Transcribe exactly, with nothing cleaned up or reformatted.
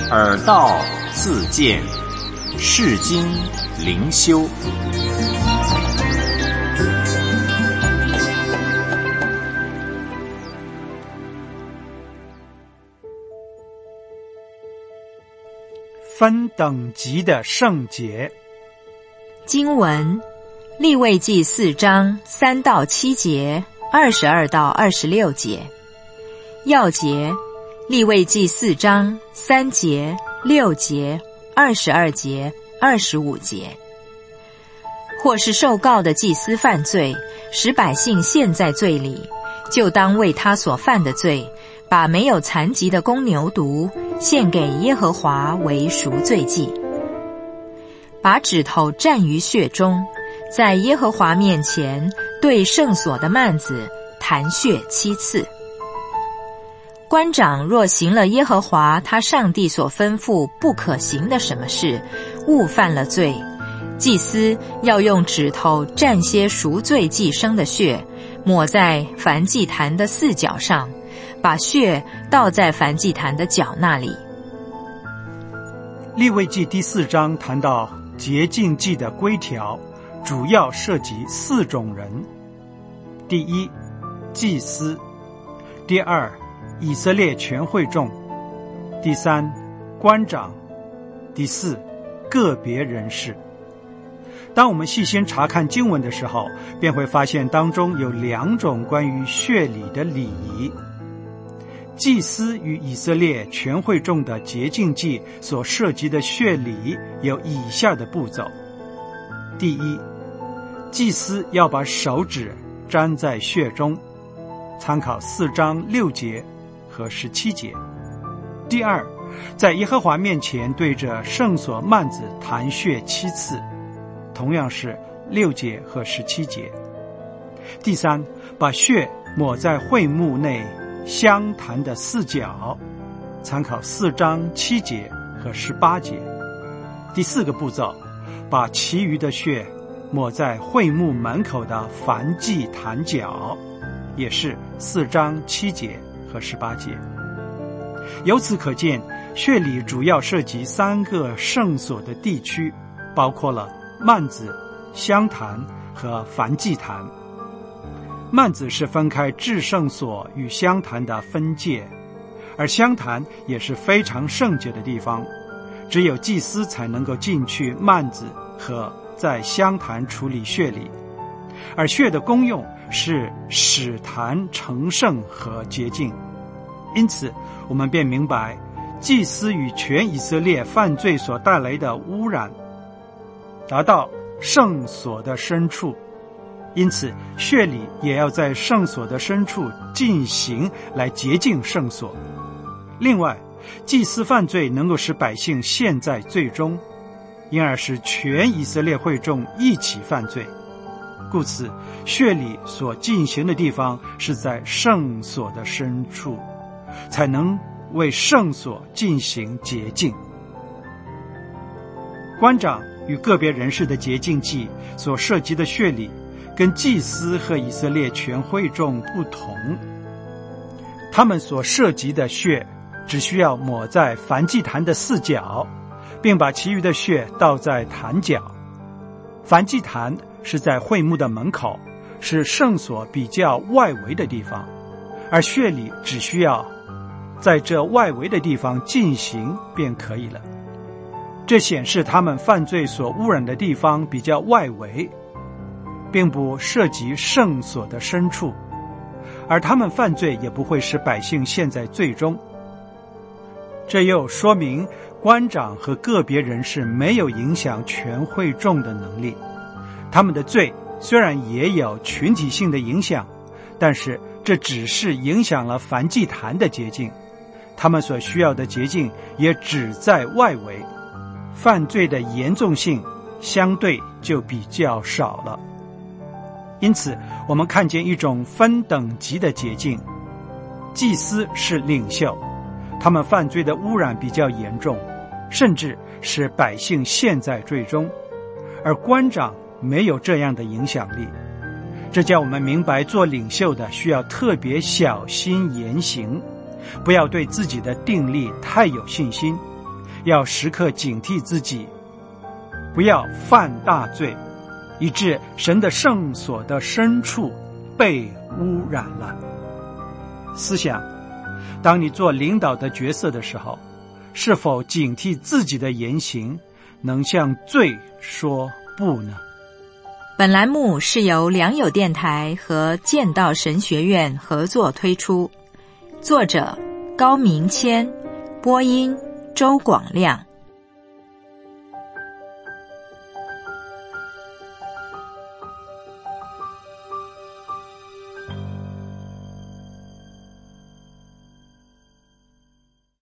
耳道自见，世经灵修。 分等级的圣洁。 经文：利未记四章三到七节，二十二到二十六节。要节：利未记四章三节、六节、二十二节、二十五节。或是受告的祭司犯罪，使百姓陷在罪里，就当为他所犯的罪，把没有残疾的公牛犊献给耶和华为赎罪祭，把指头蘸于血中，在耶和华面前对圣所的幔子弹血七次。官长若行了耶和华他上帝所吩咐不可行的什么事，误犯了罪，祭司要用指头蘸些赎罪祭牲的血，抹在燔祭坛的四角上，把血倒在燔祭坛的角那里。 利未记第四章谈到洁净祭的规条，主要涉及四种人：第一，祭司；第二，以色列全会众；第三，官长；第四，个别人士。当我们细心查看经文的时候，便会发现当中有两种关于血礼的礼仪。祭司与以色列全会众的洁净祭所涉及的血礼有以下的步骤：第一，祭司要把手指沾在血中，参考四章六节和十七节。第二，在耶和华面前对着圣所幔子弹血七次，同样是六节和十七节。第三，把血抹在会幕内香坛的四角，参考四章七节和十八节。第四个步骤，把其余的血抹在会幕门口的燔祭坛角，也是四章七节和十八节。由此可见，血礼主要涉及三个圣所的地区，包括了幔子、香坛和燔祭坛。幔子是分开至圣所与香坛的分界，而香坛也是非常圣洁的地方，只有祭司才能够进去幔子和在香坛处理血礼，而血的功用是使坛成圣和洁净。因此我们便明白，祭司与全以色列犯罪所带来的污染达到圣所的深处，因此血礼也要在圣所的深处进行，来洁净圣所。另外，祭司犯罪能够使百姓陷在罪中，因而使全以色列会众一起犯罪，故此血礼所进行的地方是在圣所的深处，才能为圣所进行洁净。官长与个别人士的洁净祭所涉及的血礼跟祭司和以色列全会众不同，他们所涉及的血只需要抹在燔祭坛的四角，并把其余的血倒在坛角。燔祭坛是在会幕的门口，是圣所比较外围的地方，而血礼只需要在这外围的地方进行便可以了。这显示他们犯罪所污染的地方比较外围，并不涉及圣所的深处，而他们犯罪也不会使百姓陷在罪中。这又说明官长和个别人士没有影响全会众的能力，他们的罪虽然也有群体性的影响，但是这只是影响了燔祭坛的洁净，他们所需要的洁净也只在外围，犯罪的严重性相对就比较少了。因此我们看见一种分等级的洁净。祭司是领袖，他们犯罪的污染比较严重，甚至使百姓陷在罪中，而官长没有这样的影响力。这叫我们明白，做领袖的需要特别小心言行，不要对自己的定力太有信心， 要时刻警惕自己，不要犯大罪，以致神的圣所的深处被污染了。思想，当你做领导的角色的时候，是否警惕自己的言行，能向罪说不呢？ 本栏目是由良友电台和剑道神学院合作推出，作者高明谦，播音周广亮。